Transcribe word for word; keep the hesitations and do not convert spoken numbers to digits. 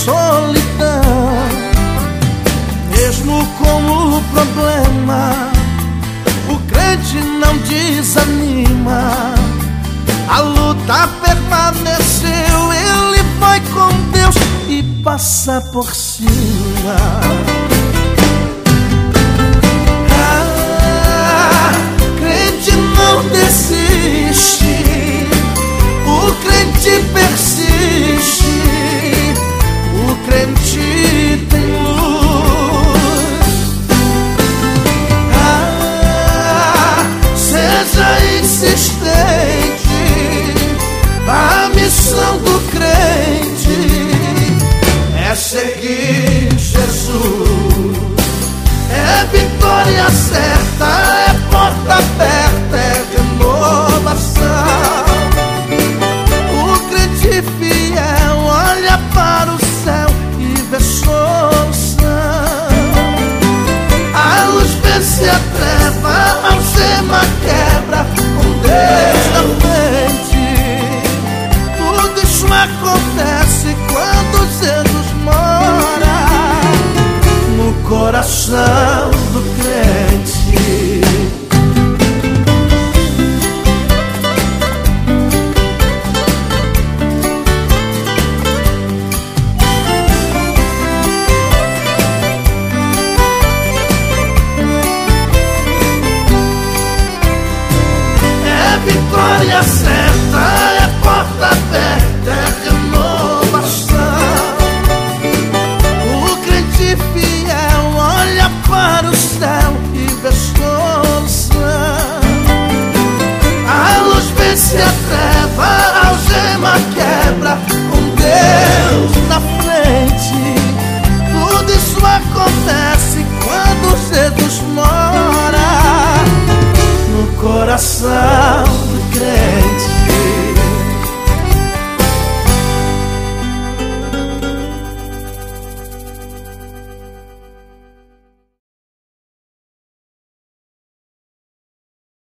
solidão. Mesmo com o problema, o crente não desanima. A luta permaneceu, ele vai com Deus e passa por cima. Ah, crente não desiste, o crente persiste, o crente tem luz. Ah, seja insistente, a missão do crente é seguir Jesus. É vitória certa, é porta aberta, é renovação. O crente fiel olha para o céu e vê solução. A luz vence a treva, a algema quebra, com Deus na frente. Tudo isso acontece quando Jesus mora no coração do crente. É vitória certa, é porta aberta, é renovação. O crente fiel olha para o céu e vê solução. A luz vence a treva,